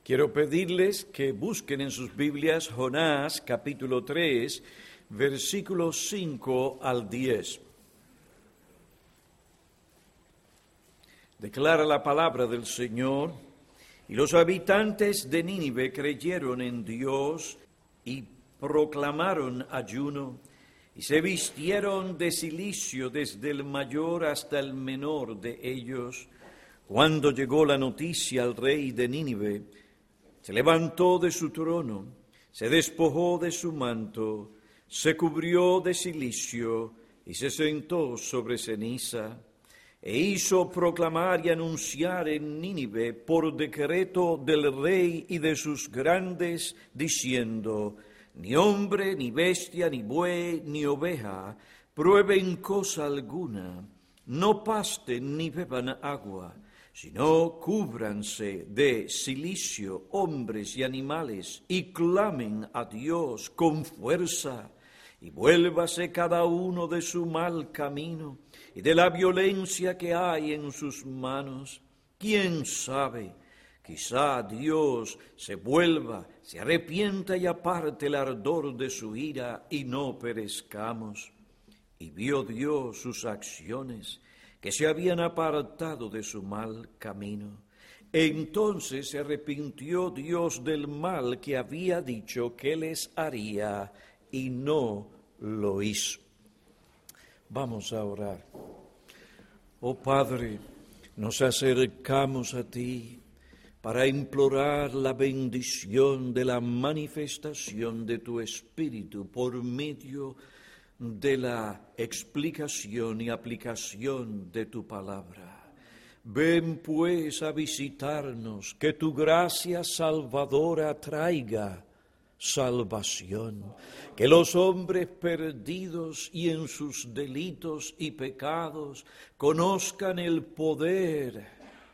Quiero pedirles que busquen en sus Biblias Jonás capítulo 3, versículos 5 al 10. Declara la palabra del Señor: y los habitantes de Nínive creyeron en Dios y proclamaron ayuno, y se vistieron de cilicio desde el mayor hasta el menor de ellos. Cuando llegó la noticia al rey de Nínive, se levantó de su trono, se despojó de su manto, se cubrió de cilicio y se sentó sobre ceniza, e hizo proclamar y anunciar en Nínive por decreto del rey y de sus grandes, diciendo: ni hombre, ni bestia, ni buey, ni oveja prueben cosa alguna, no pasten ni beban agua, sino cúbranse de cilicio hombres y animales, y clamen a Dios con fuerza, y vuélvase cada uno de su mal camino y de la violencia que hay en sus manos. ¿Quién sabe? Quizá Dios se vuelva, se arrepienta y aparte el ardor de su ira y no perezcamos. Y vio Dios sus acciones, que se habían apartado de su mal camino. Entonces se arrepintió Dios del mal que había dicho que les haría, y no lo hizo. Vamos a orar. Oh Padre, nos acercamos a ti para implorar la bendición de la manifestación de tu Espíritu por medio de la explicación y aplicación de tu palabra. Ven pues a visitarnos, que tu gracia salvadora traiga salvación, que los hombres perdidos y en sus delitos y pecados conozcan el poder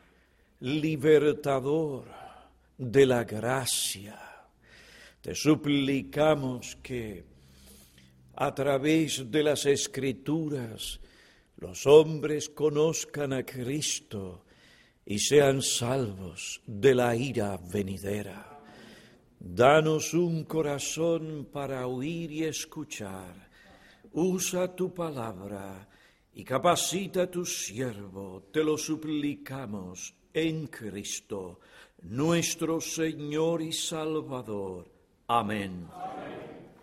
libertador de la gracia. Te suplicamos que a través de las Escrituras los hombres conozcan a Cristo y sean salvos de la ira venidera. Danos un corazón para oír y escuchar. Usa tu palabra y capacita a tu siervo. Te lo suplicamos en Cristo, nuestro Señor y Salvador. Amén. Amén.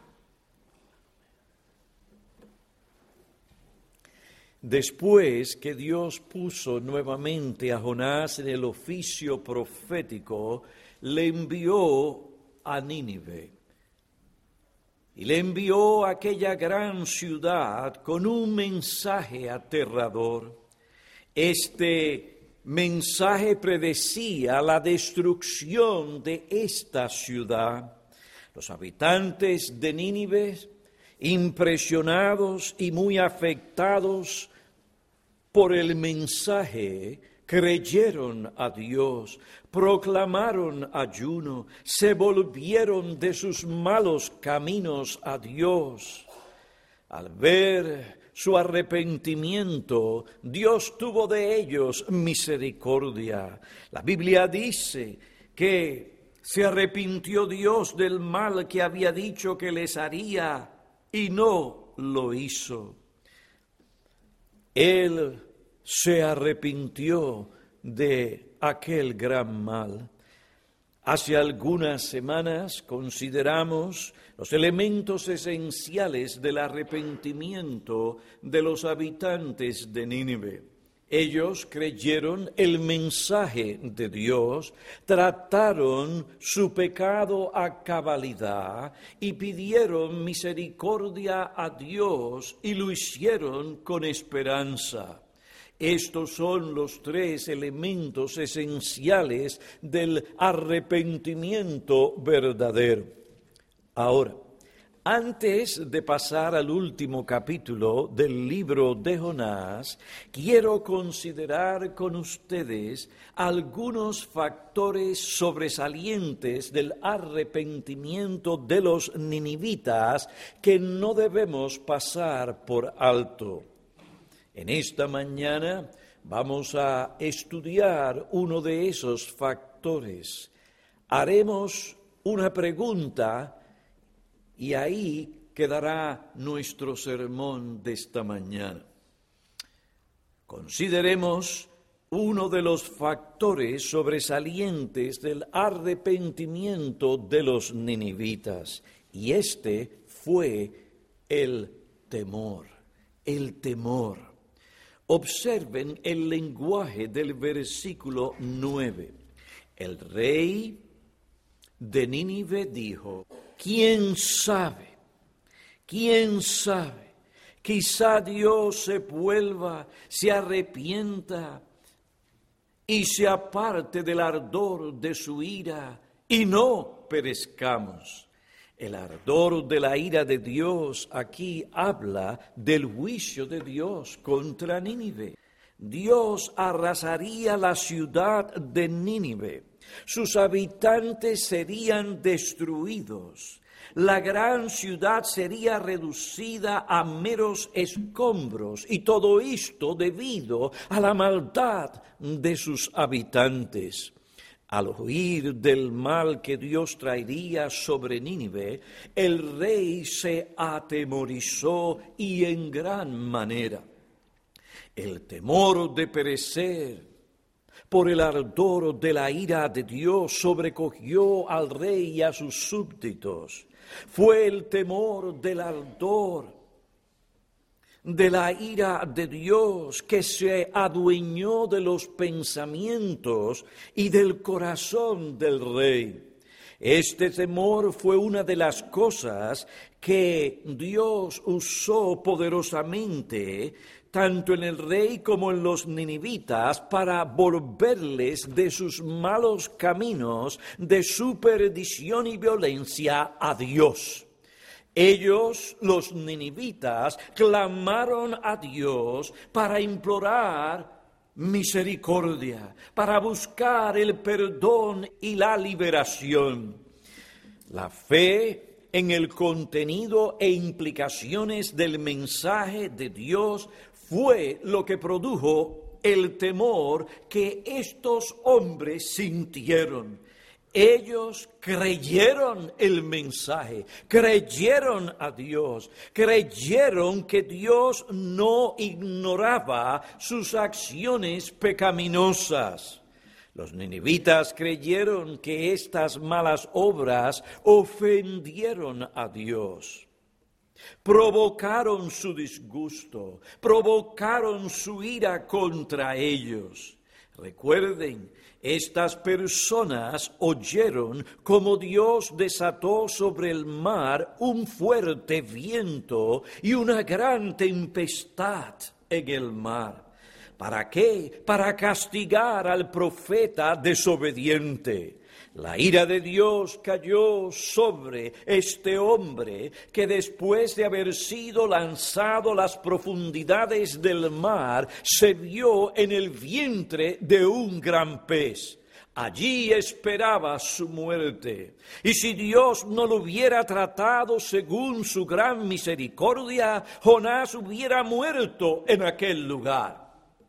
Después que Dios puso nuevamente a Jonás en el oficio profético, le envió a Nínive. Y le envió a aquella gran ciudad con un mensaje aterrador. Este mensaje predecía la destrucción de esta ciudad. Los habitantes de Nínive, impresionados y muy afectados por el mensaje, creyeron a Dios, proclamaron ayuno, se volvieron de sus malos caminos a Dios. Al ver su arrepentimiento, Dios tuvo de ellos misericordia. La Biblia dice que se arrepintió Dios del mal que había dicho que les haría, y no lo hizo. Él se arrepintió de aquel gran mal. Hace algunas semanas consideramos los elementos esenciales del arrepentimiento de los habitantes de Nínive. Ellos creyeron el mensaje de Dios, trataron su pecado a cabalidad y pidieron misericordia a Dios y lo hicieron con esperanza. Estos son los tres elementos esenciales del arrepentimiento verdadero. Ahora, antes de pasar al último capítulo del libro de Jonás, quiero considerar con ustedes algunos factores sobresalientes del arrepentimiento de los ninivitas que no debemos pasar por alto. En esta mañana vamos a estudiar uno de esos factores. haremos una pregunta y ahí quedará nuestro sermón de esta mañana. Consideremos uno de los factores sobresalientes del arrepentimiento de los ninivitas, y este fue el temor. El temor. Observen el lenguaje del versículo 9. El rey de Nínive dijo: ¿quién sabe? ¿Quién sabe? Quizá Dios se vuelva, se arrepienta y se aparte del ardor de su ira y no perezcamos. El ardor de la ira de Dios aquí habla del juicio de Dios contra Nínive. Dios arrasaría la ciudad de Nínive. Sus habitantes serían destruidos. La gran ciudad sería reducida a meros escombros, y todo esto debido a la maldad de sus habitantes. Al oír del mal que Dios traería sobre Nínive, el rey se atemorizó y en gran manera. El temor de perecer por el ardor de la ira de Dios sobrecogió al rey y a sus súbditos. Fue el temor del ardor de la ira de Dios que se adueñó de los pensamientos y del corazón del rey. Este temor fue una de las cosas que Dios usó poderosamente tanto en el rey como en los ninivitas, para volverles de sus malos caminos de su perdición y violencia a Dios. Ellos, los ninivitas, clamaron a Dios para implorar misericordia, para buscar el perdón y la liberación. La fe en el contenido e implicaciones del mensaje de Dios fue lo que produjo el temor que estos hombres sintieron. Ellos creyeron el mensaje, creyeron a Dios, creyeron que Dios no ignoraba sus acciones pecaminosas. Los ninivitas creyeron que estas malas obras ofendieron a Dios. Provocaron su disgusto, provocaron su ira contra ellos. Recuerden, estas personas oyeron cómo Dios desató sobre el mar un fuerte viento y una gran tempestad en el mar. ¿Para qué? Para castigar al profeta desobediente. La ira de Dios cayó sobre este hombre que después de haber sido lanzado a las profundidades del mar, se vio en el vientre de un gran pez. Allí esperaba su muerte. Y si Dios no lo hubiera tratado según su gran misericordia, Jonás hubiera muerto en aquel lugar.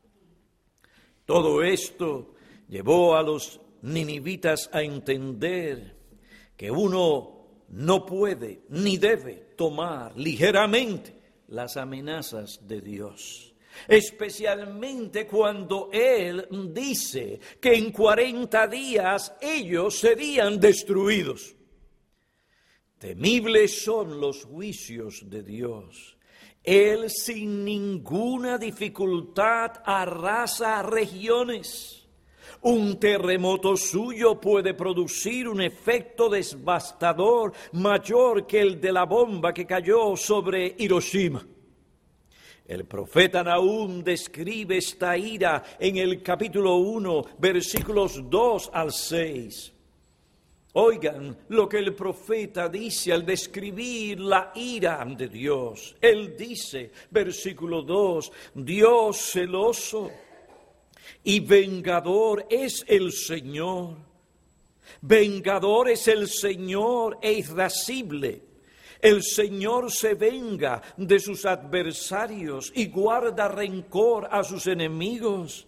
Todo esto llevó a los ninivitas a entender que uno no puede ni debe tomar ligeramente las amenazas de Dios, especialmente cuando Él dice que en 40 días ellos serían destruidos. Temibles son los juicios de Dios. Él sin ninguna dificultad arrasa regiones. Un terremoto suyo puede producir un efecto devastador mayor que el de la bomba que cayó sobre Hiroshima. El profeta Nahum describe esta ira en el capítulo 1, versículos 2 al 6. Oigan lo que el profeta dice al describir la ira de Dios. Él dice, versículo 2, Dios celoso y vengador es el Señor. Vengador es el Señor e irascible. El Señor se venga de sus adversarios y guarda rencor a sus enemigos.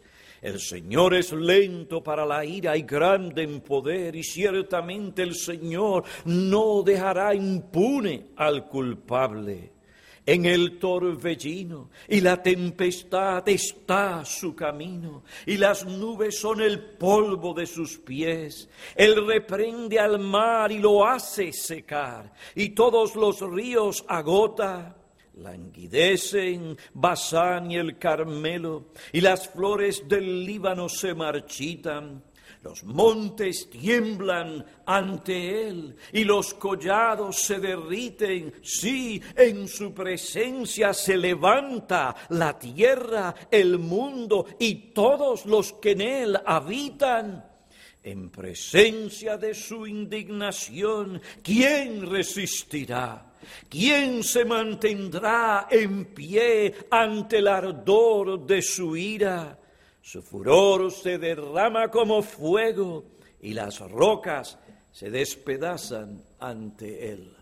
El Señor es lento para la ira y grande en poder, y ciertamente el Señor no dejará impune al culpable. En el torbellino y la tempestad está su camino, y las nubes son el polvo de sus pies. Él reprende al mar y lo hace secar, y todos los ríos agota. Languidecen Basán y el Carmelo, y las flores del Líbano se marchitan. Los montes tiemblan ante él, y los collados se derriten. Sí, en su presencia se levanta la tierra, el mundo y todos los que en él habitan. En presencia de su indignación, ¿quién resistirá? ¿Quién se mantendrá en pie ante el ardor de su ira? Su furor se derrama como fuego, y las rocas se despedazan ante él.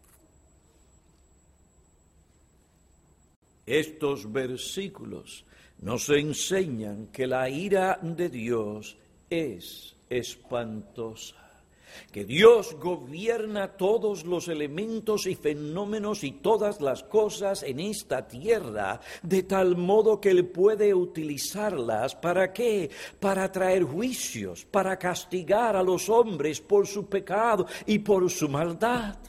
Estos versículos nos enseñan que la ira de Dios es espantosa, que Dios gobierna todos los elementos y fenómenos y todas las cosas en esta tierra, de tal modo que Él puede utilizarlas, ¿para qué? Para traer juicios, para castigar a los hombres por su pecado y por su maldad.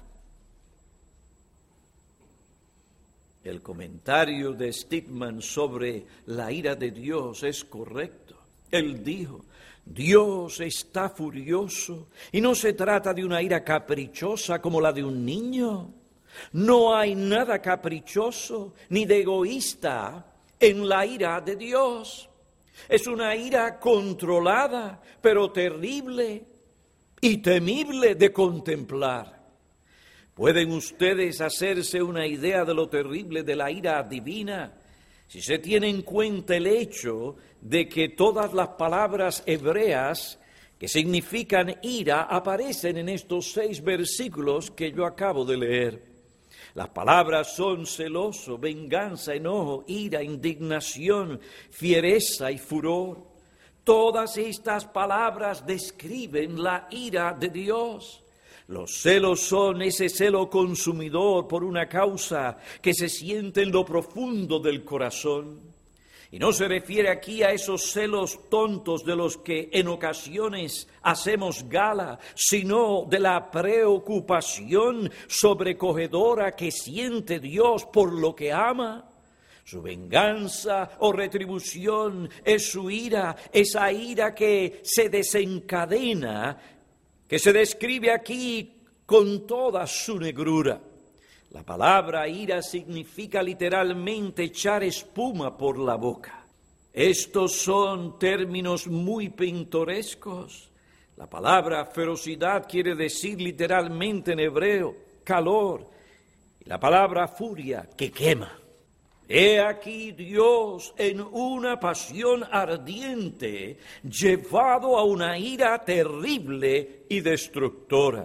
El comentario de Stedman sobre la ira de Dios es correcto. Él dijo: Dios está furioso, y no se trata de una ira caprichosa como la de un niño. No hay nada caprichoso ni de egoísta en la ira de Dios. Es una ira controlada, pero terrible y temible de contemplar. ¿Pueden ustedes hacerse una idea de lo terrible de la ira divina si se tiene en cuenta el hecho de que todas las palabras hebreas que significan ira aparecen en estos 6 versículos que yo acabo de leer? Las palabras son celoso, venganza, enojo, ira, indignación, fiereza y furor. Todas estas palabras describen la ira de Dios. Los celos son ese celo consumidor por una causa que se siente en lo profundo del corazón. Y no se refiere aquí a esos celos tontos de los que en ocasiones hacemos gala, sino de la preocupación sobrecogedora que siente Dios por lo que ama. Su venganza o retribución es su ira, esa ira que se desencadena, que se describe aquí con toda su negrura. La palabra ira significa literalmente echar espuma por la boca. Estos son términos muy pintorescos. La palabra ferocidad quiere decir literalmente en hebreo calor, y la palabra furia que quema. He aquí Dios en una pasión ardiente, llevado a una ira terrible y destructora.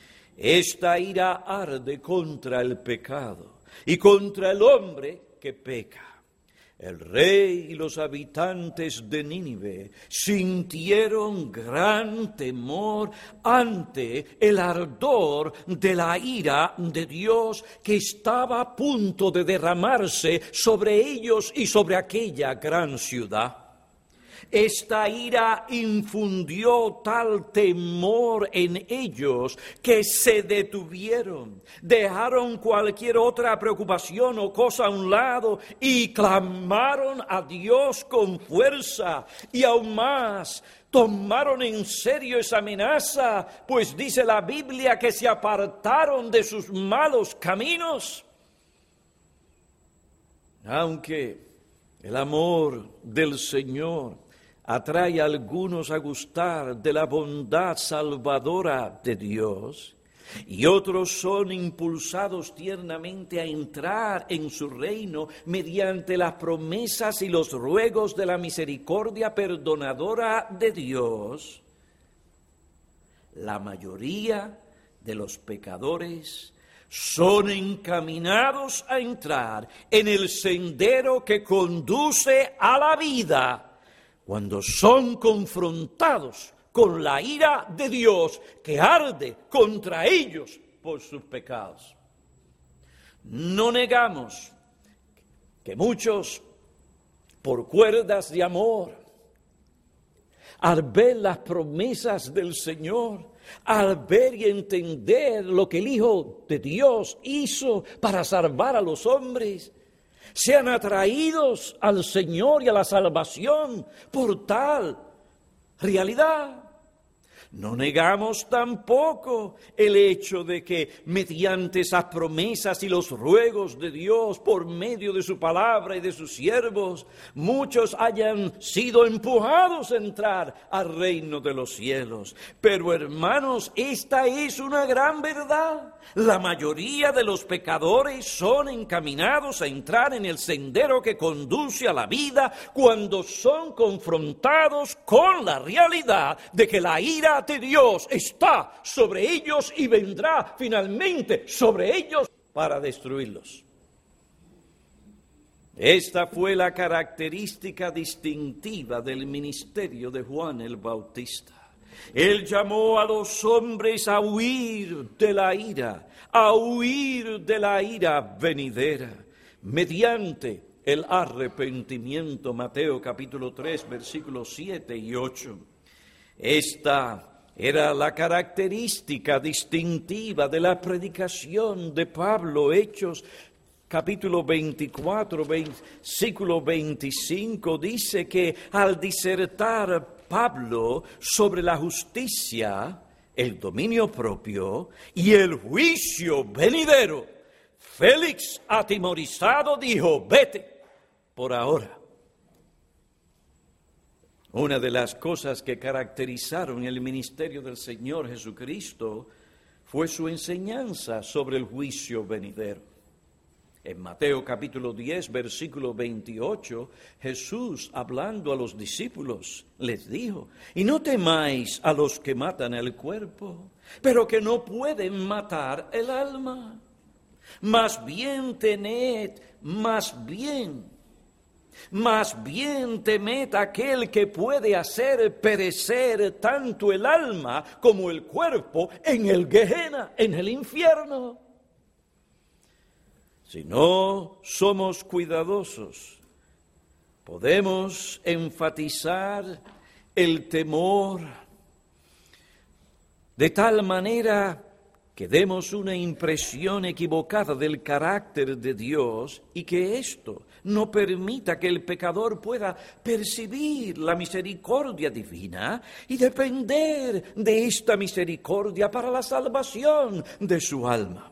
Esta ira arde contra el pecado y contra el hombre que peca. El rey y los habitantes de Nínive sintieron gran temor ante el ardor de la ira de Dios que estaba a punto de derramarse sobre ellos y sobre aquella gran ciudad. Esta ira infundió tal temor en ellos que se detuvieron, dejaron cualquier otra preocupación o cosa a un lado y clamaron a Dios con fuerza, y aún más tomaron en serio esa amenaza, pues dice la Biblia que se apartaron de sus malos caminos. Aunque el amor del Señor atrae a algunos a gustar de la bondad salvadora de Dios, y otros son impulsados tiernamente a entrar en su reino mediante las promesas y los ruegos de la misericordia perdonadora de Dios, la mayoría de los pecadores son encaminados a entrar en el sendero que conduce a la vida cuando son confrontados con la ira de Dios que arde contra ellos por sus pecados. No negamos que muchos, por cuerdas de amor, al ver las promesas del Señor, al ver y entender lo que el Hijo de Dios hizo para salvar a los hombres, sean atraídos al Señor y a la salvación por tal realidad. No negamos tampoco el hecho de que mediante esas promesas y los ruegos de Dios por medio de su palabra y de sus siervos, muchos hayan sido empujados a entrar al reino de los cielos. Pero hermanos, esta es una gran verdad. La mayoría de los pecadores son encaminados a entrar en el sendero que conduce a la vida cuando son confrontados con la realidad de que la ira de Dios está sobre ellos y vendrá finalmente sobre ellos para destruirlos. Esta fue la característica distintiva del ministerio de Juan el Bautista. Él llamó a los hombres a huir de la ira venidera, mediante el arrepentimiento. Mateo capítulo 3, versículos 7 y 8. Esta era la característica distintiva de la predicación de Pablo. Hechos capítulo 24, versículo 25, dice que al disertar Pablo sobre la justicia, el dominio propio y el juicio venidero, Félix, atemorizado, dijo: vete por ahora. Una de las cosas que caracterizaron el ministerio del Señor Jesucristo fue su enseñanza sobre el juicio venidero. En Mateo capítulo 10, versículo 28, Jesús, hablando a los discípulos, les dijo: y no temáis a los que matan el cuerpo, pero que no pueden matar el alma. Más bien temed aquel que puede hacer perecer tanto el alma como el cuerpo en el Gehenna, en el infierno. Si no somos cuidadosos, podemos enfatizar el temor de tal manera que demos una impresión equivocada del carácter de Dios y que esto no permita que el pecador pueda percibir la misericordia divina y depender de esta misericordia para la salvación de su alma.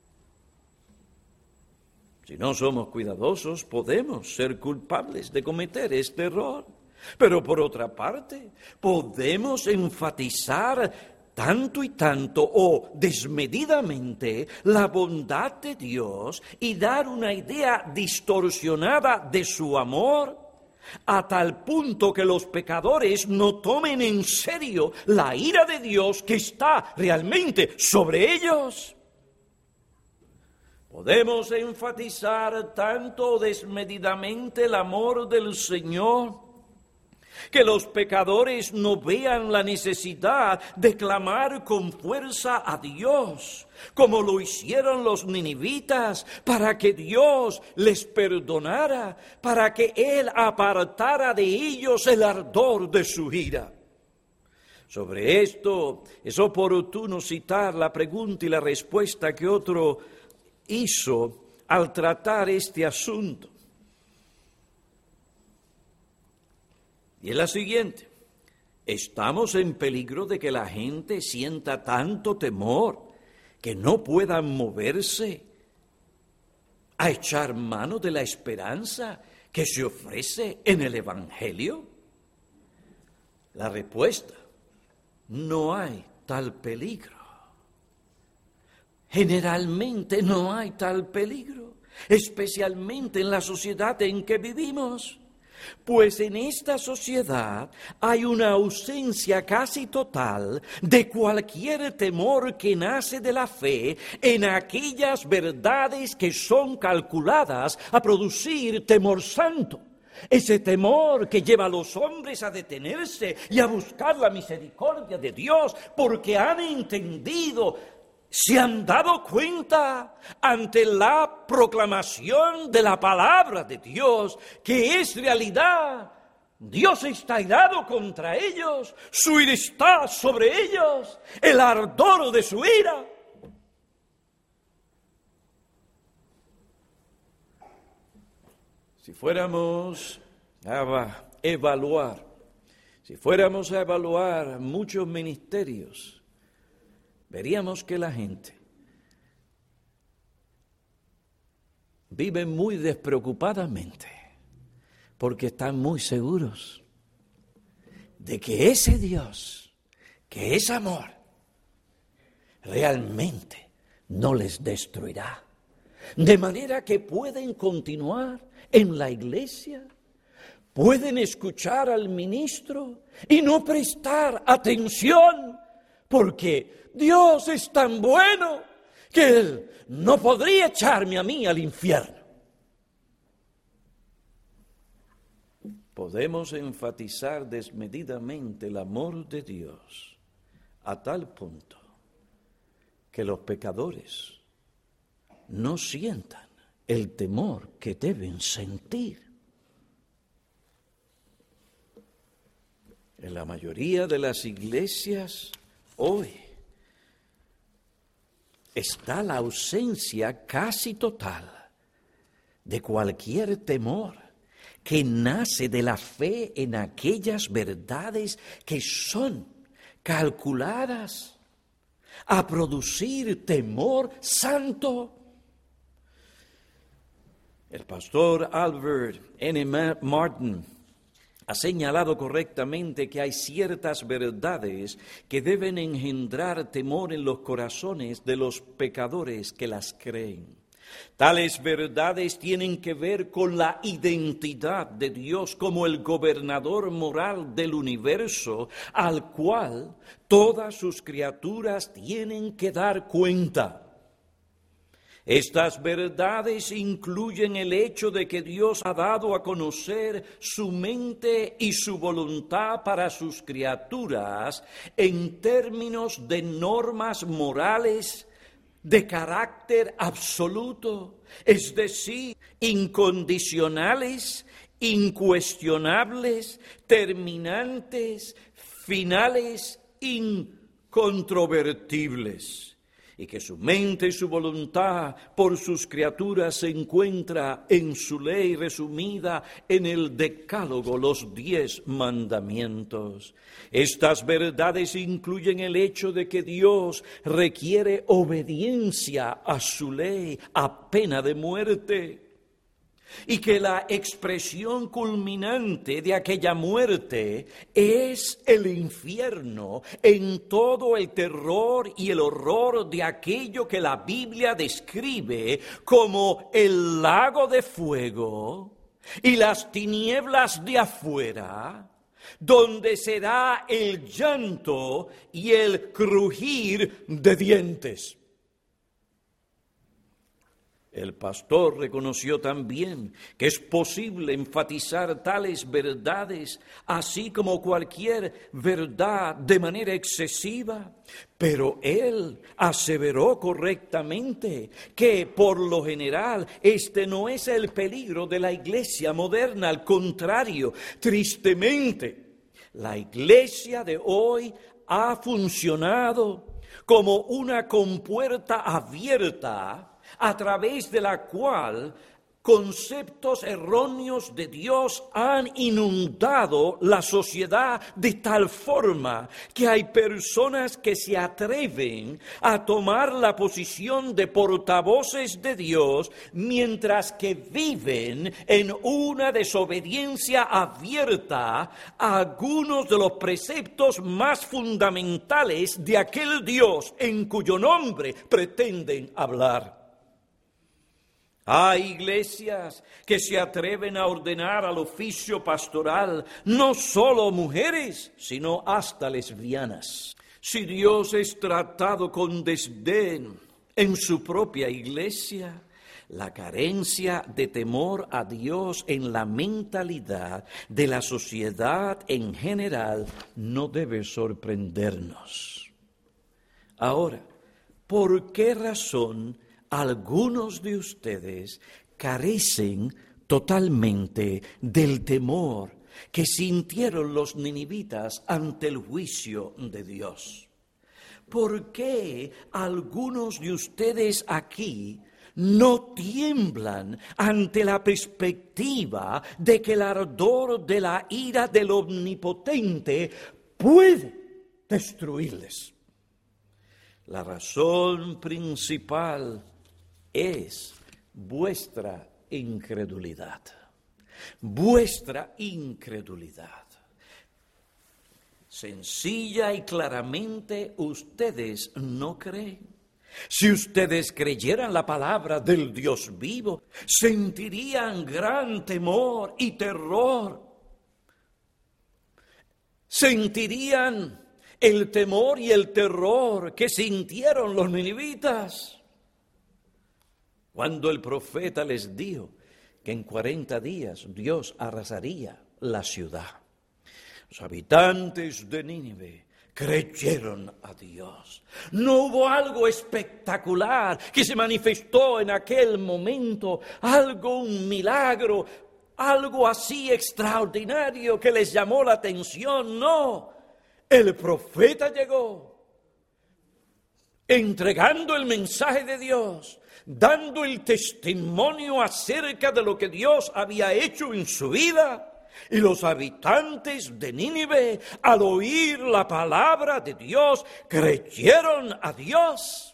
Si no somos cuidadosos, podemos ser culpables de cometer este error. Pero por otra parte, podemos enfatizar tanto y tanto o desmedidamente la bondad de Dios y dar una idea distorsionada de su amor, a tal punto que los pecadores no tomen en serio la ira de Dios que está realmente sobre ellos. Podemos enfatizar tanto desmedidamente el amor del Señor que los pecadores no vean la necesidad de clamar con fuerza a Dios, como lo hicieron los ninivitas, para que Dios les perdonara, para que Él apartara de ellos el ardor de su ira. Sobre esto es oportuno citar la pregunta y la respuesta que otro hizo al tratar este asunto. Y es la siguiente: estamos en peligro de que la gente sienta tanto temor que no puedan moverse a echar mano de la esperanza que se ofrece en el Evangelio. La respuesta: no hay tal peligro. Generalmente no hay tal peligro, especialmente en la sociedad en que vivimos. Pues en esta sociedad hay una ausencia casi total de cualquier temor que nace de la fe en aquellas verdades que son calculadas a producir temor santo. ese temor que lleva a los hombres a detenerse y a buscar la misericordia de Dios, porque han entendido, se han dado cuenta ante la proclamación de la palabra de Dios, que es realidad. Dios está irado contra ellos, su ira está sobre ellos, el ardor de su ira. Si fuéramos a evaluar muchos ministerios, veríamos que la gente vive muy despreocupadamente porque están muy seguros de que ese Dios, que es amor, realmente no les destruirá. De manera que pueden continuar en la iglesia, pueden escuchar al ministro y no prestar atención, porque Dios es tan bueno que Él no podría echarme a mí al infierno. Podemos enfatizar desmedidamente el amor de Dios a tal punto que los pecadores no sientan el temor que deben sentir. En la mayoría de las iglesias hoy está la ausencia casi total de cualquier temor que nace de la fe en aquellas verdades que son calculadas a producir temor santo. El pastor Albert N. Martin ha señalado correctamente que hay ciertas verdades que deben engendrar temor en los corazones de los pecadores que las creen. Tales verdades tienen que ver con la identidad de Dios como el gobernador moral del universo, al cual todas sus criaturas tienen que dar cuenta. Estas verdades incluyen el hecho de que Dios ha dado a conocer su mente y su voluntad para sus criaturas en términos de normas morales de carácter absoluto, es decir, incondicionales, incuestionables, terminantes, finales, incontrovertibles. Y que su mente y su voluntad por sus criaturas se encuentra en su ley resumida en el Decálogo, los 10 mandamientos. Estas verdades incluyen el hecho de que Dios requiere obediencia a su ley a pena de muerte, y que la expresión culminante de aquella muerte es el infierno en todo el terror y el horror de aquello que la Biblia describe como el lago de fuego y las tinieblas de afuera, donde será el llanto y el crujir de dientes. El pastor reconoció también que es posible enfatizar tales verdades, así como cualquier verdad, de manera excesiva, pero él aseveró correctamente que, por lo general, este no es el peligro de la iglesia moderna. Al contrario, tristemente, la iglesia de hoy ha funcionado como una compuerta abierta a través de la cual conceptos erróneos de Dios han inundado la sociedad de tal forma que hay personas que se atreven a tomar la posición de portavoces de Dios mientras que viven en una desobediencia abierta a algunos de los preceptos más fundamentales de aquel Dios en cuyo nombre pretenden hablar. Hay iglesias que se atreven a ordenar al oficio pastoral no solo mujeres, sino hasta lesbianas. Si Dios es tratado con desdén en su propia iglesia, La carencia de temor a Dios en la mentalidad de la sociedad en general no debe sorprendernos. Ahora, ¿por qué razón algunos de ustedes carecen totalmente del temor que sintieron los ninivitas ante el juicio de Dios? ¿Por qué algunos de ustedes aquí no tiemblan ante la perspectiva de que el ardor de la ira del Omnipotente puede destruirles? La razón principal es vuestra incredulidad. Vuestra incredulidad. Sencilla y claramente, ustedes no creen. Si ustedes creyeran la palabra del Dios vivo, sentirían gran temor y terror. Sentirían el temor y el terror que sintieron los ninivitas cuando el profeta les dijo que en 40 días Dios arrasaría la ciudad. Los habitantes de Nínive creyeron a Dios. No hubo algo espectacular que se manifestó en aquel momento, un milagro, algo así extraordinario que les llamó la atención. No, el profeta llegó entregando el mensaje de Dios, dando el testimonio acerca de lo que Dios había hecho en su vida. Y los habitantes de Nínive, al oír la palabra de Dios, creyeron a Dios.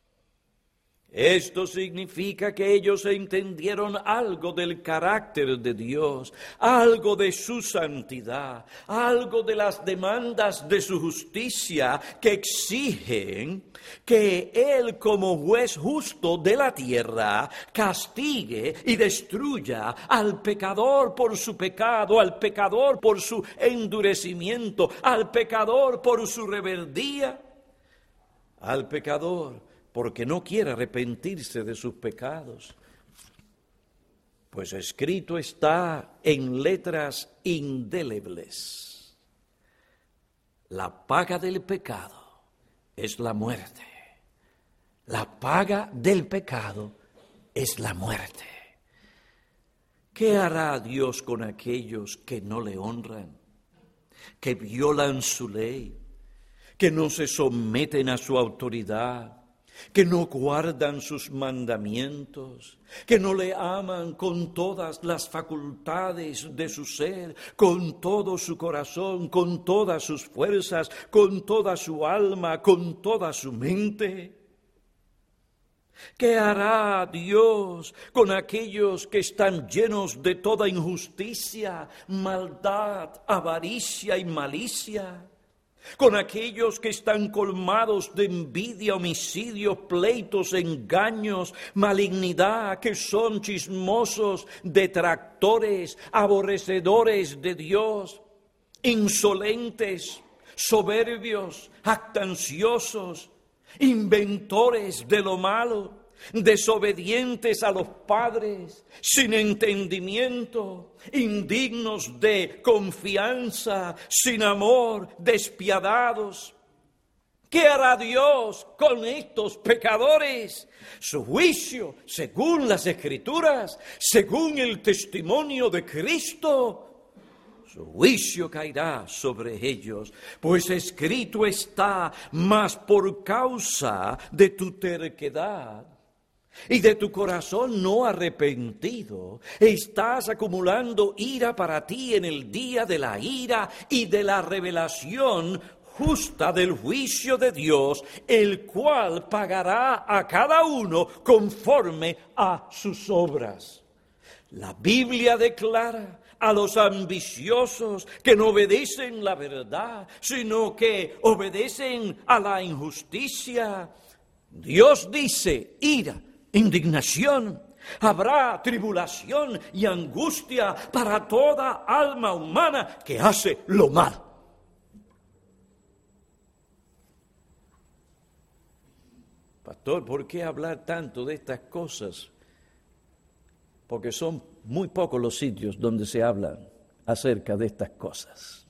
Esto significa que ellos entendieron algo del carácter de Dios, algo de su santidad, algo de las demandas de su justicia que exigen que Él, como juez justo de la tierra, castigue y destruya al pecador por su pecado, al pecador por su endurecimiento, al pecador por su rebeldía, al pecador porque no quiere arrepentirse de sus pecados. Pues escrito está en letras indelebles: la paga del pecado es la muerte. La paga del pecado es la muerte. ¿Qué hará Dios con aquellos que no le honran, que violan su ley, que no se someten a su autoridad, que no guardan sus mandamientos, que no le aman con todas las facultades de su ser, con todo su corazón, con todas sus fuerzas, con toda su alma, con toda su mente? ¿Qué hará Dios con aquellos que están llenos de toda injusticia, maldad, avaricia y malicia? Con aquellos que están colmados de envidia, homicidio, pleitos, engaños, malignidad, que son chismosos, detractores, aborrecedores de Dios, insolentes, soberbios, jactanciosos, inventores de lo malo, desobedientes a los padres, sin entendimiento, indignos de confianza, sin amor, despiadados? ¿Qué hará Dios con estos pecadores? Su juicio, según las Escrituras, según el testimonio de Cristo, su juicio caerá sobre ellos, pues escrito está: mas por causa de tu terquedad y de tu corazón no arrepentido, estás acumulando ira para ti en el día de la ira y de la revelación justa del juicio de Dios, el cual pagará a cada uno conforme a sus obras. La Biblia declara a los ambiciosos que no obedecen la verdad, sino que obedecen a la injusticia. Dios dice: ira, indignación, habrá tribulación y angustia para toda alma humana que hace lo malo. Pastor, ¿por qué hablar tanto de estas cosas porque son muy pocos los sitios donde se hablan acerca de estas cosas.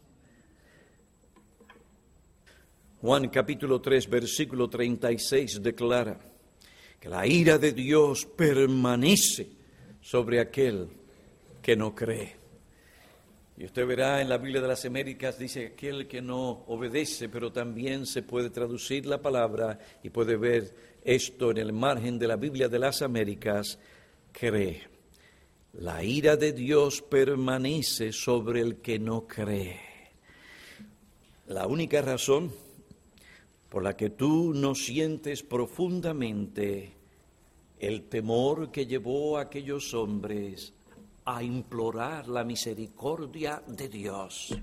Juan capítulo 3, versículo 36 declara que la ira de Dios permanece sobre aquel que no cree. Y usted verá en la Biblia de las Américas, dice aquel que no obedece, pero también se puede traducir la palabra y puede ver esto en el margen de la Biblia de las Américas, cree. La ira de Dios permanece sobre el que no cree. La única razón por la que tú no sientes profundamente el temor que llevó a aquellos hombres a implorar la misericordia de Dios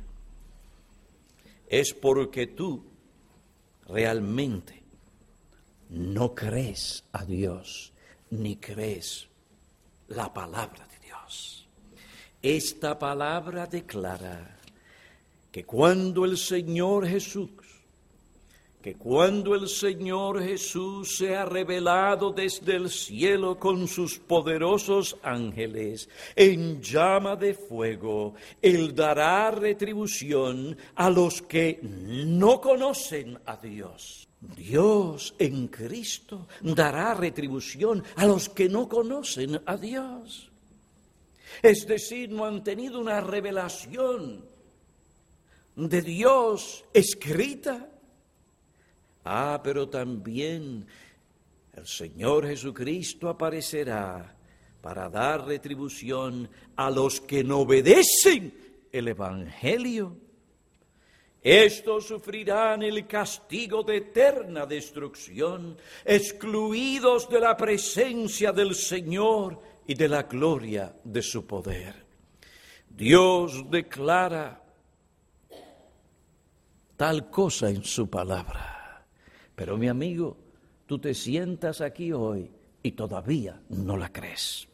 es porque tú realmente no crees a Dios ni crees la palabra de Dios. Esta palabra declara que cuando el Señor Jesús se ha revelado desde el cielo con sus poderosos ángeles en llama de fuego, Él dará retribución a los que no conocen a Dios. Dios en Cristo dará retribución a los que no conocen a Dios. Es decir, no han tenido una revelación de Dios escrita. Pero también el Señor Jesucristo aparecerá para dar retribución a los que no obedecen el Evangelio. Estos sufrirán el castigo de eterna destrucción, excluidos de la presencia del Señor y de la gloria de su poder. Dios declara tal cosa en su palabra. Pero mi amigo, tú te sientas aquí hoy y todavía no la crees.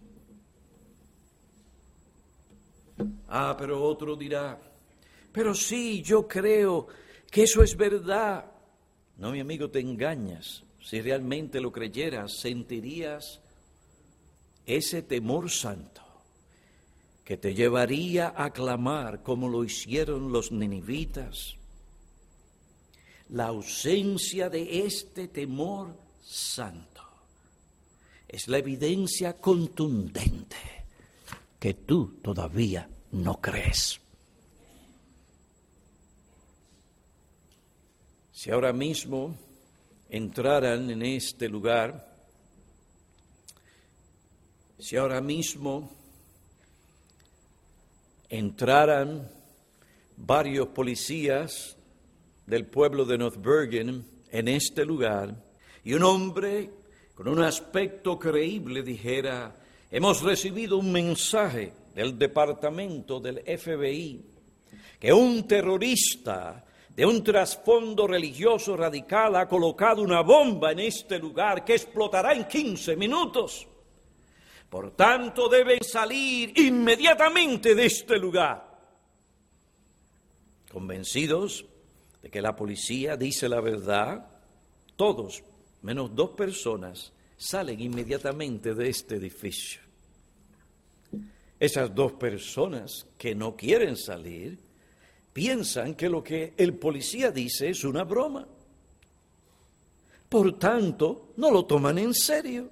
Pero otro dirá, pero sí, yo creo que eso es verdad. No, mi amigo, te engañas. Si realmente lo creyeras, sentirías ese temor santo que te llevaría a clamar como lo hicieron los ninivitas. La ausencia de este temor santo es la evidencia contundente que tú todavía no crees. Si ahora mismo entraran en este lugar, si ahora mismo entraran varios policías del pueblo de North Bergen en este lugar, y un hombre con un aspecto creíble dijera, hemos recibido un mensaje del departamento del FBI, que un terrorista de un trasfondo religioso radical ha colocado una bomba en este lugar que explotará en 15 minutos. Por tanto, deben salir inmediatamente de este lugar. Convencidos de que la policía dice la verdad, todos, menos 2 personas, salen inmediatamente de este edificio. Esas 2 personas que no quieren salir, piensan que lo que el policía dice es una broma. Por tanto, no lo toman en serio.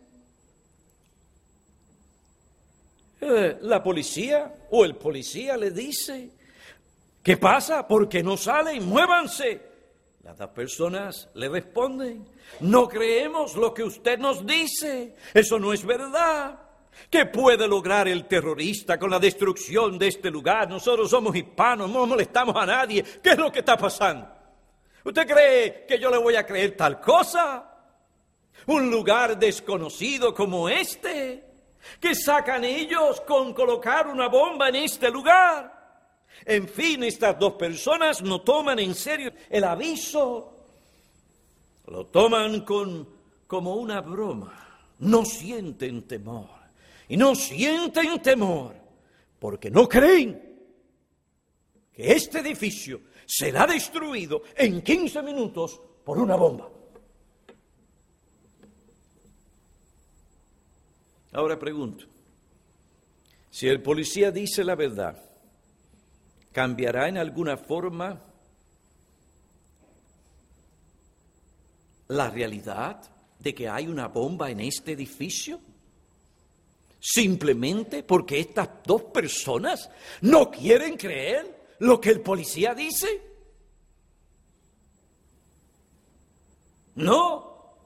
La policía o el policía le dice, ¿qué pasa? ¿Por qué no salen? ¡Muévanse! Las 2 personas le responden, no creemos lo que usted nos dice, eso no es verdad. ¿Qué puede lograr el terrorista con la destrucción de este lugar? Nosotros somos hispanos, no molestamos a nadie. ¿Qué es lo que está pasando? ¿Usted cree que yo le voy a creer tal cosa? Un lugar desconocido como este. ¿Qué sacan ellos con colocar una bomba en este lugar? En fin, estas 2 personas no toman en serio el aviso. Lo toman como una broma. No sienten temor. Y no sienten temor porque no creen que este edificio será destruido en 15 minutos por una bomba. Ahora pregunto, Si el policía dice la verdad, ¿cambiará en alguna forma la realidad de que hay una bomba en este edificio? Simplemente porque estas dos personas no quieren creer lo que el policía dice. No.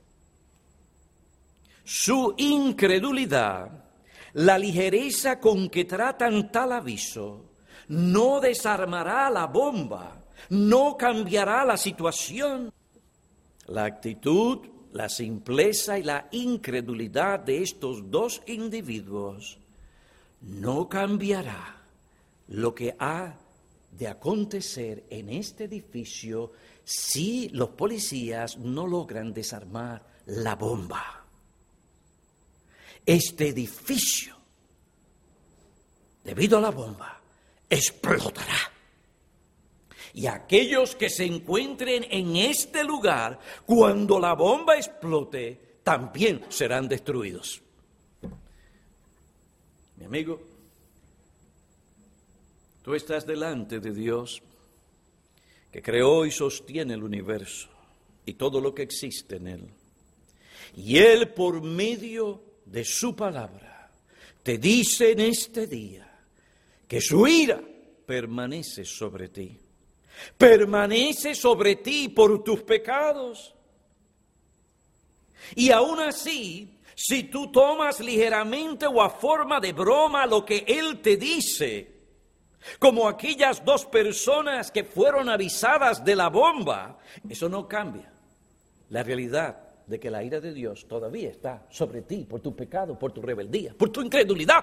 Su incredulidad, la ligereza con que tratan tal aviso, no desarmará la bomba, no cambiará la situación. La actitud, la simpleza y la incredulidad de estos dos individuos no cambiará lo que ha de acontecer en este edificio si los policías no logran desarmar la bomba. Este edificio, debido a la bomba, explotará. Y aquellos que se encuentren en este lugar, cuando la bomba explote, también serán destruidos. Mi amigo, tú estás delante de Dios, que creó y sostiene el universo y todo lo que existe en él. Y Él, por medio de su palabra, te dice en este día que su ira permanece sobre ti. Permanece sobre ti por tus pecados. Y aún así, si tú tomas ligeramente o a forma de broma lo que Él te dice, como aquellas dos personas que fueron avisadas de la bomba, eso no cambia la realidad de que la ira de Dios todavía está sobre ti por tu pecado, por tu rebeldía, por tu incredulidad.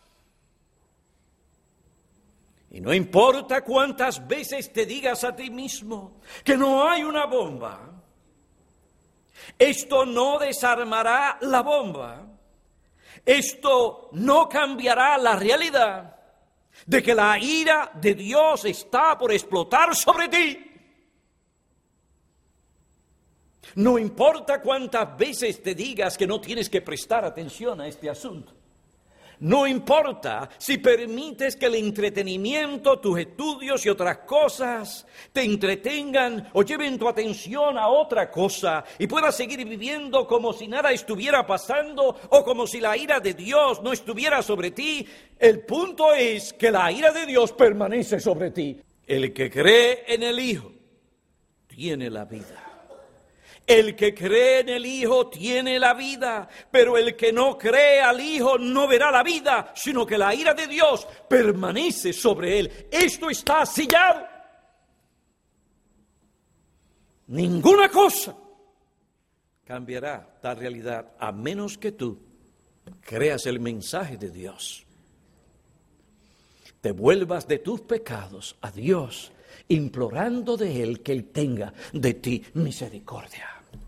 Y no importa cuántas veces te digas a ti mismo que no hay una bomba, esto no desarmará la bomba, esto no cambiará la realidad de que la ira de Dios está por explotar sobre ti. No importa cuántas veces te digas que no tienes que prestar atención a este asunto. No importa si permites que el entretenimiento, tus estudios y otras cosas te entretengan o lleven tu atención a otra cosa y puedas seguir viviendo como si nada estuviera pasando o como si la ira de Dios no estuviera sobre ti. El punto es que la ira de Dios permanece sobre ti. El que cree en el Hijo tiene la vida. El que cree en el Hijo tiene la vida, pero el que no cree al Hijo no verá la vida, sino que la ira de Dios permanece sobre él. Esto está sellado. Ninguna cosa cambiará tal realidad a menos que tú creas el mensaje de Dios. Te vuelvas de tus pecados a Dios, implorando de Él que Él tenga de ti misericordia.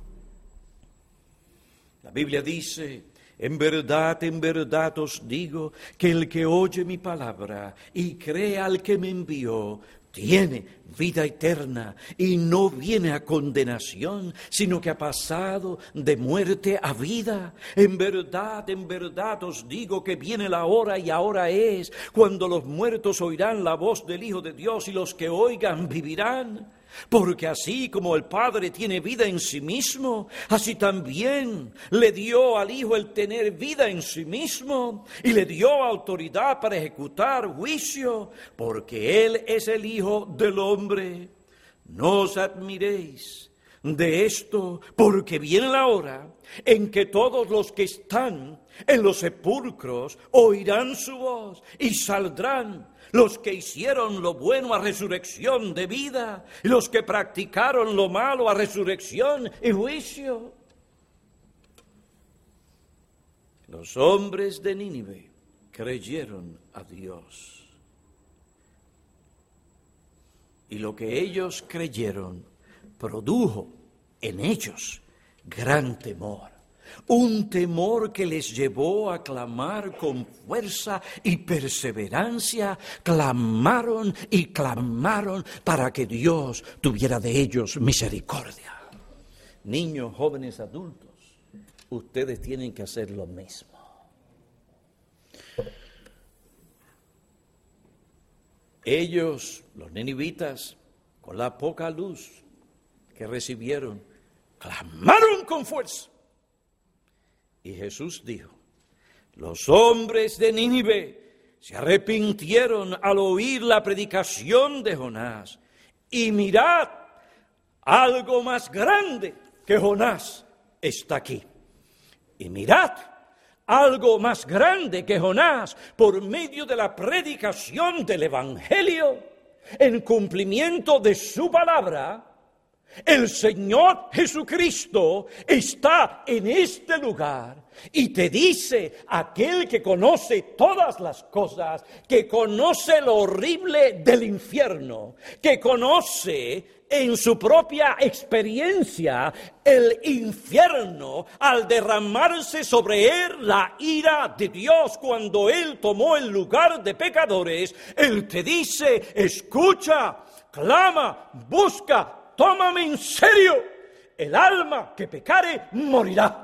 La Biblia dice, en verdad os digo que el que oye mi palabra y cree al que me envió, tiene vida eterna y no viene a condenación, sino que ha pasado de muerte a vida. En verdad os digo que viene la hora y ahora es, cuando los muertos oirán la voz del Hijo de Dios y los que oigan vivirán. Porque así como el Padre tiene vida en sí mismo, así también le dio al Hijo el tener vida en sí mismo y le dio autoridad para ejecutar juicio, porque Él es el Hijo del hombre. No os admiréis de esto, porque viene la hora en que todos los que están en los sepulcros oirán su voz y saldrán. Los que hicieron lo bueno a resurrección de vida, y los que practicaron lo malo a resurrección y juicio. Los hombres de Nínive creyeron a Dios. Y lo que ellos creyeron produjo en ellos gran temor. Un temor que les llevó a clamar con fuerza y perseverancia. Clamaron y clamaron para que Dios tuviera de ellos misericordia. Niños, jóvenes, adultos, ustedes tienen que hacer lo mismo. Ellos, los ninivitas, con la poca luz que recibieron, clamaron con fuerza. Y Jesús dijo: los hombres de Nínive se arrepintieron al oír la predicación de Jonás. Y mirad, algo más grande que Jonás está aquí. Y mirad, algo más grande que Jonás, por medio de la predicación del Evangelio, en cumplimiento de su palabra, el Señor Jesucristo está en este lugar y te dice, aquel que conoce todas las cosas, que conoce lo horrible del infierno, que conoce en su propia experiencia el infierno al derramarse sobre él la ira de Dios cuando él tomó el lugar de pecadores, él te dice: escucha, clama, busca, tómame en serio, el alma que pecare morirá.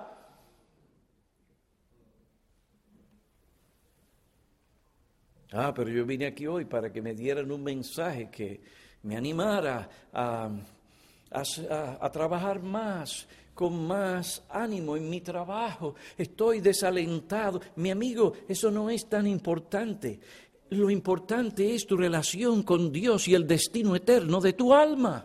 Pero yo vine aquí hoy para que me dieran un mensaje que me animara a trabajar más, con más ánimo en mi trabajo. Estoy desalentado. Mi amigo, eso no es tan importante. Lo importante es tu relación con Dios y el destino eterno de tu alma.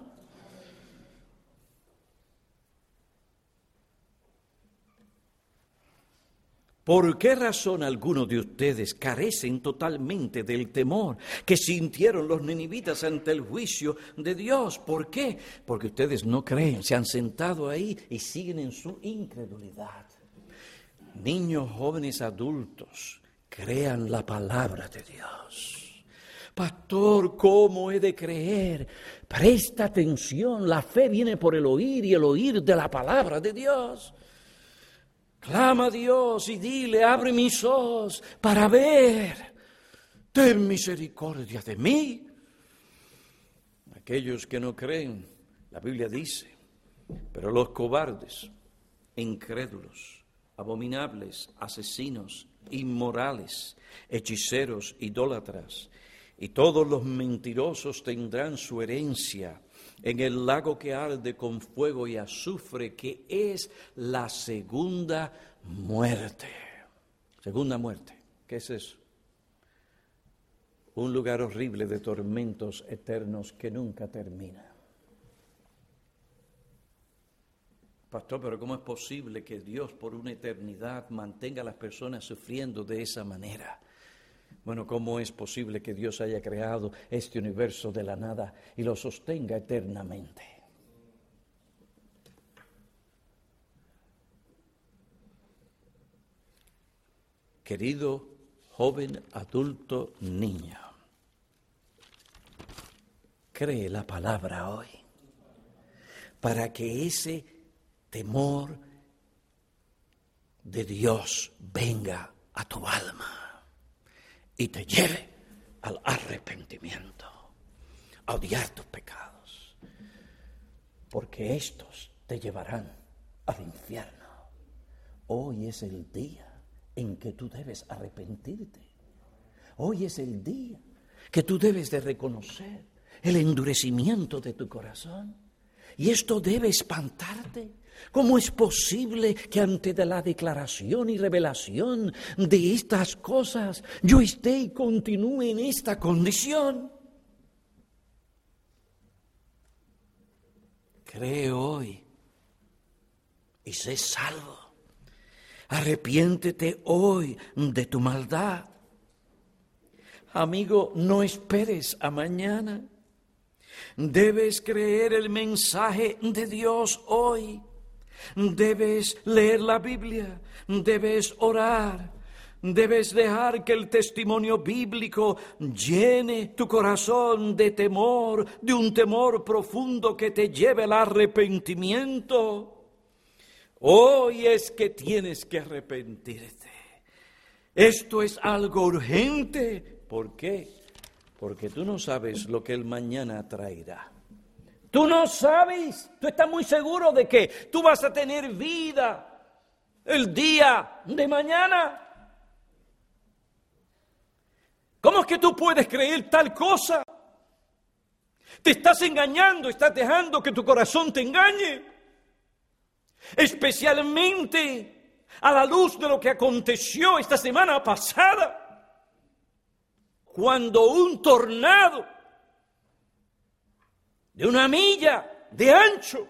¿Por qué razón algunos de ustedes carecen totalmente del temor que sintieron los ninivitas ante el juicio de Dios? ¿Por qué? Porque ustedes no creen, se han sentado ahí y siguen en su incredulidad. Niños, jóvenes, adultos, crean la palabra de Dios. Pastor, ¿cómo he de creer? Presta atención, la fe viene por el oír y el oír de la palabra de Dios. Clama a Dios y dile: abre mis ojos para ver. Ten misericordia de mí. Aquellos que no creen, la Biblia dice: pero los cobardes, incrédulos, abominables, asesinos, inmorales, hechiceros, idólatras, y todos los mentirosos tendrán su herencia en el lago que arde con fuego y azufre, que es la segunda muerte. Segunda muerte, ¿qué es eso? Un lugar horrible de tormentos eternos que nunca termina. Pastor, pero ¿cómo es posible que Dios por una eternidad mantenga a las personas sufriendo de esa manera? Bueno, ¿cómo es posible que Dios haya creado este universo de la nada y lo sostenga eternamente? Querido joven, adulto, niño, cree la palabra hoy para que ese temor de Dios venga a tu alma y te lleve al arrepentimiento, a odiar tus pecados, porque estos te llevarán al infierno. Hoy es el día en que tú debes arrepentirte. Hoy es el día que tú debes de reconocer el endurecimiento de tu corazón. Y esto debe espantarte. ¿Cómo es posible que ante la declaración y revelación de estas cosas yo esté y continúe en esta condición? Cree hoy y sé salvo. Arrepiéntete hoy de tu maldad. Amigo, no esperes a mañana. Debes creer el mensaje de Dios hoy. Debes leer la Biblia, debes orar, debes dejar que el testimonio bíblico llene tu corazón de temor, de un temor profundo que te lleve al arrepentimiento. Hoy es que tienes que arrepentirte. Esto es algo urgente. ¿Por qué? Porque tú no sabes lo que el mañana traerá. Tú no sabes, tú estás muy seguro de que tú vas a tener vida el día de mañana. ¿Cómo es que tú puedes creer tal cosa? Te estás engañando, estás dejando que tu corazón te engañe. Especialmente a la luz de lo que aconteció esta semana pasada, cuando un tornado de 1 milla de ancho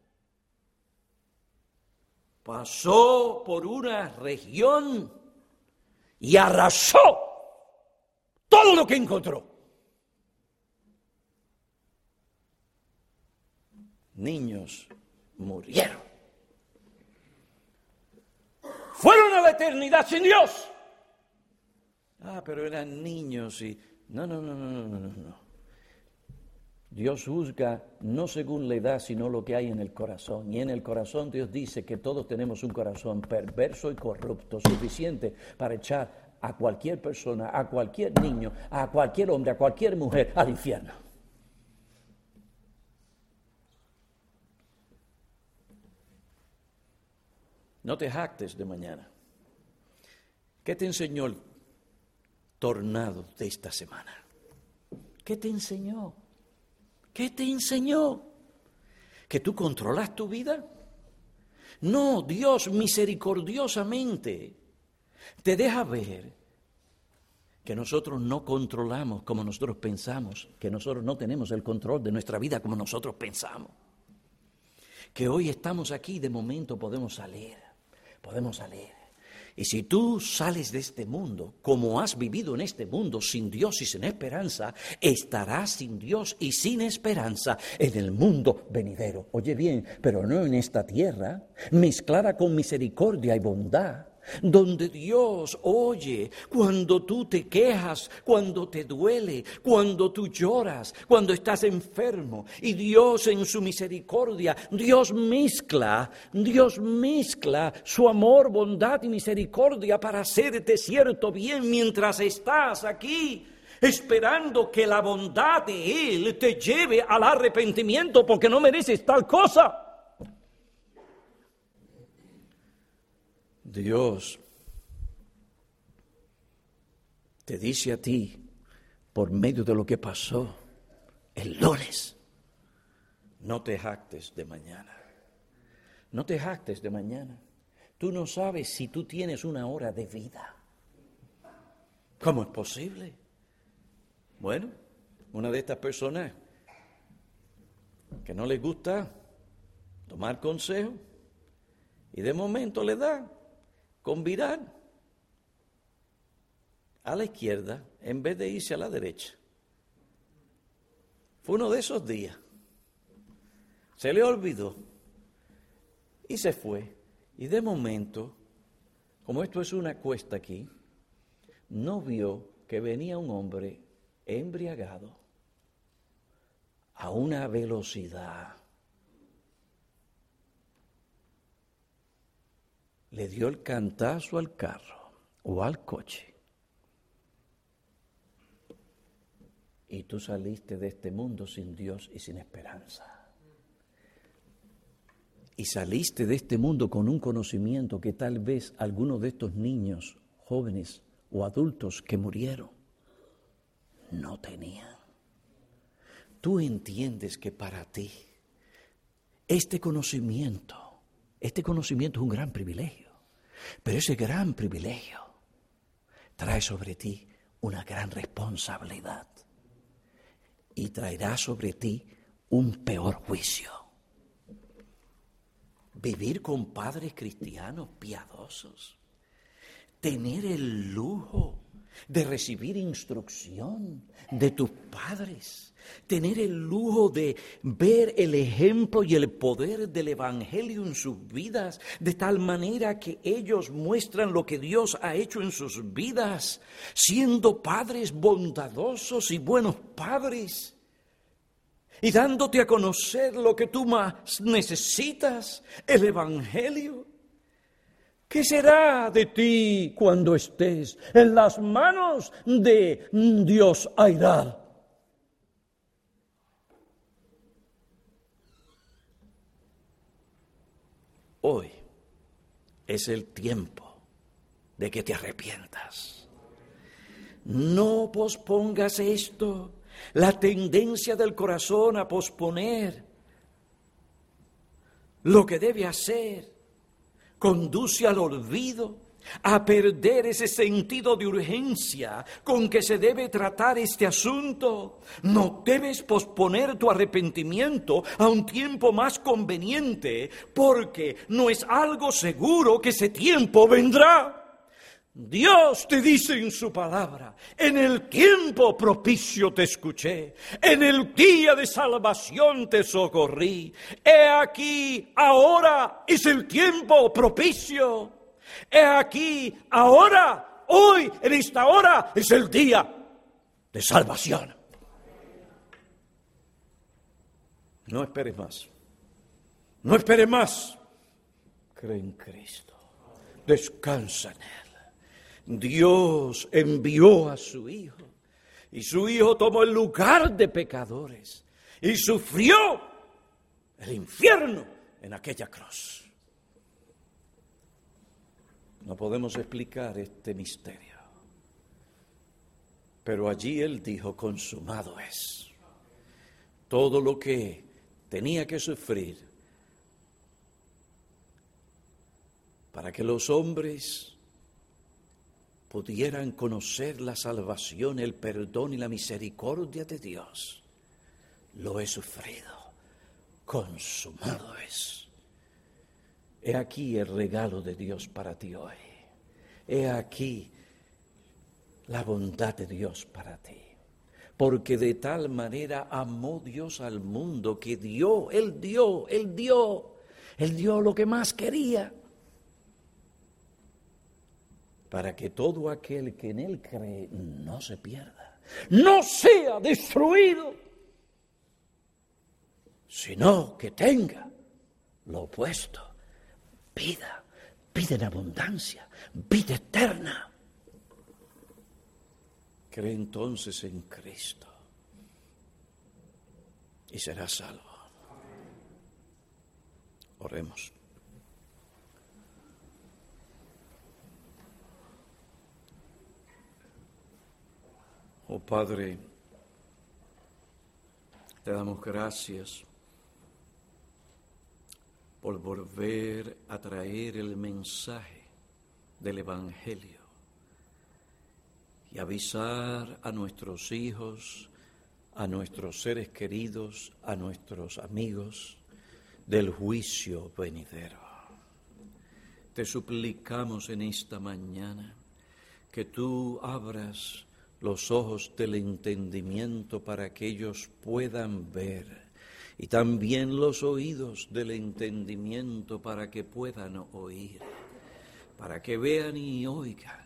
pasó por una región y arrasó todo lo que encontró. Niños murieron. Fueron a la eternidad sin Dios. Pero eran niños y... No. Dios juzga no según la edad, sino lo que hay en el corazón. Y en el corazón Dios dice que todos tenemos un corazón perverso y corrupto, suficiente para echar a cualquier persona, a cualquier niño, a cualquier hombre, a cualquier mujer al infierno. No te jactes de mañana. ¿Qué te enseñó el tornado de esta semana? ¿Qué te enseñó? ¿Qué te enseñó? ¿Que tú controlas tu vida? No, Dios misericordiosamente te deja ver que nosotros no controlamos como nosotros pensamos, que nosotros no tenemos el control de nuestra vida como nosotros pensamos. Que hoy estamos aquí y de momento podemos salir. Y si tú sales de este mundo, como has vivido en este mundo, sin Dios y sin esperanza, estarás sin Dios y sin esperanza en el mundo venidero. Oye bien, pero no en esta tierra, mezclada con misericordia y bondad, donde Dios oye cuando tú te quejas, cuando te duele, cuando tú lloras, cuando estás enfermo. Y Dios en su misericordia, Dios mezcla su amor, bondad y misericordia para hacerte cierto bien mientras estás aquí, esperando que la bondad de Él te lleve al arrepentimiento porque no mereces tal cosa. Dios te dice a ti, por medio de lo que pasó el lunes, no te jactes de mañana. No te jactes de mañana. Tú no sabes si tú tienes 1 hora de vida. ¿Cómo es posible? Bueno, una de estas personas que no les gusta tomar consejo y de momento le da con virar a la izquierda en vez de irse a la derecha. Fue uno de esos días. Se le olvidó y se fue. Y de momento, como esto es una cuesta aquí, no vio que venía un hombre embriagado a una velocidad. Le dio el cantazo al carro o al coche. Y tú saliste de este mundo sin Dios y sin esperanza. Y saliste de este mundo con un conocimiento que tal vez algunos de estos niños, jóvenes o adultos que murieron, no tenían. Tú entiendes que para ti este conocimiento es un gran privilegio, pero ese gran privilegio trae sobre ti una gran responsabilidad y traerá sobre ti un peor juicio. Vivir con padres cristianos piadosos, tener el lujo de recibir instrucción de tus padres, tener el lujo de ver el ejemplo y el poder del Evangelio en sus vidas, de tal manera que ellos muestran lo que Dios ha hecho en sus vidas, siendo padres bondadosos y buenos padres, y dándote a conocer lo que tú más necesitas, el Evangelio. ¿Qué será de ti cuando estés en las manos de Dios airado? Hoy es el tiempo de que te arrepientas. No pospongas esto La tendencia del corazón a posponer lo que debe hacer conduce al olvido, a perder ese sentido de urgencia con que se debe tratar este asunto. No debes posponer tu arrepentimiento a un tiempo más conveniente, porque no es algo seguro que ese tiempo vendrá. Dios te dice en su palabra: en el tiempo propicio te escuché, en el día de salvación te socorrí. He aquí, ahora es el tiempo propicio. He aquí, ahora, hoy, en esta hora, es el día de salvación. No esperes más. No esperes más. Cree en Cristo. Descansa en Él. Dios envió a su Hijo, y su Hijo tomó el lugar de pecadores y sufrió el infierno en aquella cruz. No podemos explicar este misterio, pero allí Él dijo: consumado es. Todo lo que tenía que sufrir para que los hombres pudieran conocer la salvación, el perdón y la misericordia de Dios, lo he sufrido. Consumado es. He aquí el regalo de Dios para ti hoy. He aquí la bondad de Dios para ti. Porque de tal manera amó Dios al mundo que Él dio lo que más quería, para que todo aquel que en Él cree no se pierda, no sea destruido, sino que tenga lo opuesto: vida en abundancia, vida eterna. Cree entonces en Cristo y serás salvo. Oremos. Oh Padre, te damos gracias por volver a traer el mensaje del Evangelio y avisar a nuestros hijos, a nuestros seres queridos, a nuestros amigos del juicio venidero. Te suplicamos en esta mañana que tú abras los ojos del entendimiento para que ellos puedan ver, y también los oídos del entendimiento para que puedan oír, para que vean y oigan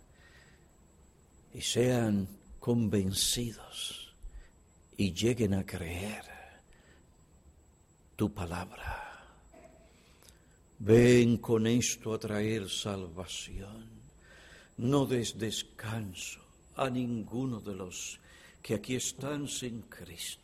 y sean convencidos y lleguen a creer tu palabra. Ven con esto a traer salvación. No des descanso a ninguno de los que aquí están sin Cristo,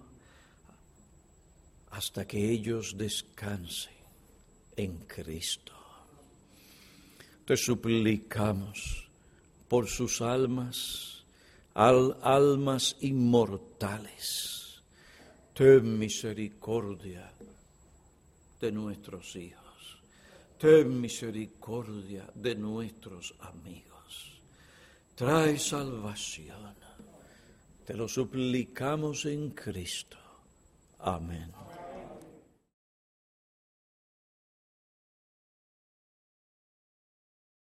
hasta que ellos descansen en Cristo. Te suplicamos por sus almas, almas inmortales. Ten misericordia de nuestros hijos. Ten misericordia de nuestros amigos. Trae salvación. Te lo suplicamos en Cristo. Amén.